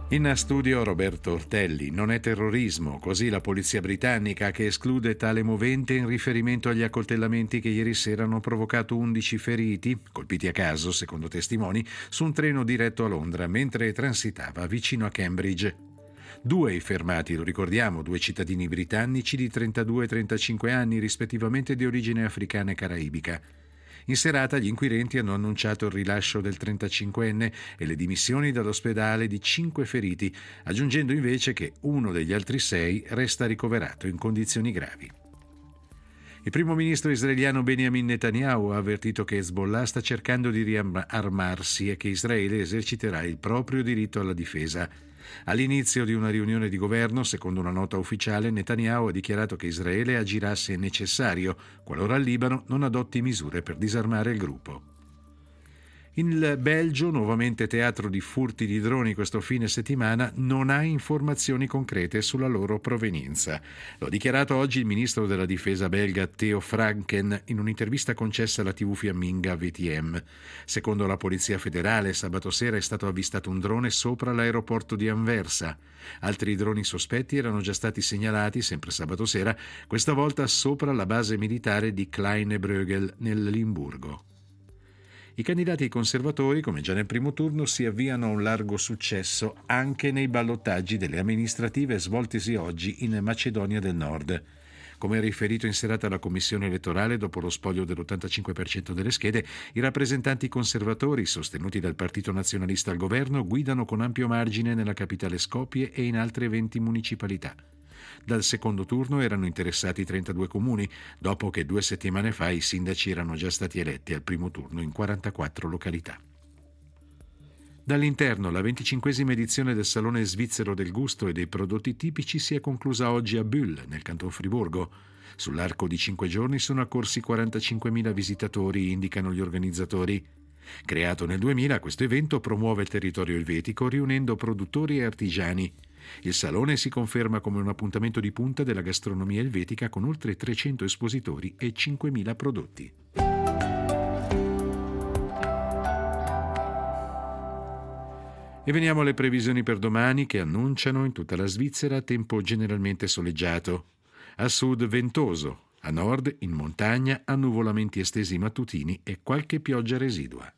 In studio Roberto Ortelli. Non è terrorismo, così la polizia britannica, che esclude tale movente in riferimento agli accoltellamenti che ieri sera hanno provocato 11 feriti, colpiti a caso, secondo testimoni, su un treno diretto a Londra mentre transitava vicino a Cambridge. 2 i fermati, lo ricordiamo, 2 cittadini britannici di 32 e 35 anni, rispettivamente di origine africana e caraibica. In serata gli inquirenti hanno annunciato il rilascio del 35enne e le dimissioni dall'ospedale di 5 feriti, aggiungendo invece che uno degli altri 6 resta ricoverato in condizioni gravi. Il primo ministro israeliano Benjamin Netanyahu ha avvertito che Hezbollah sta cercando di riarmarsi e che Israele eserciterà il proprio diritto alla difesa. All'inizio di una riunione di governo, secondo una nota ufficiale, Netanyahu ha dichiarato che Israele agirà se necessario, qualora il Libano non adotti misure per disarmare il gruppo. Il Belgio, nuovamente teatro di furti di droni questo fine settimana, non ha informazioni concrete sulla loro provenienza. Lo ha dichiarato oggi il ministro della difesa belga Theo Franken in un'intervista concessa alla TV fiamminga VTM. Secondo la Polizia Federale, sabato sera è stato avvistato un drone sopra l'aeroporto di Anversa. Altri droni sospetti erano già stati segnalati, sempre sabato sera, questa volta sopra la base militare di Kleine-Brügel nel Limburgo. I candidati conservatori, come già nel primo turno, si avviano a un largo successo anche nei ballottaggi delle amministrative svoltisi oggi in Macedonia del Nord. Come riferito in serata alla Commissione elettorale, dopo lo spoglio dell'85% delle schede, i rappresentanti conservatori, sostenuti dal Partito Nazionalista al governo, guidano con ampio margine nella capitale Skopje e in altre 20 municipalità. Dal secondo turno erano interessati 32 comuni, dopo che 2 settimane fa i sindaci erano già stati eletti al primo turno in 44 località. Dall'interno, la 25esima edizione del Salone Svizzero del Gusto e dei Prodotti Tipici si è conclusa oggi a Bulle, nel Canton Friburgo. Sull'arco di 5 giorni sono accorsi 45.000 visitatori, indicano gli organizzatori. Creato nel 2000, questo evento promuove il territorio elvetico riunendo produttori e artigiani. Il salone si conferma come un appuntamento di punta della gastronomia elvetica con oltre 300 espositori e 5.000 prodotti. E veniamo alle previsioni per domani, che annunciano in tutta la Svizzera tempo generalmente soleggiato. A sud ventoso, a nord in montagna annuvolamenti estesi mattutini e qualche pioggia residua.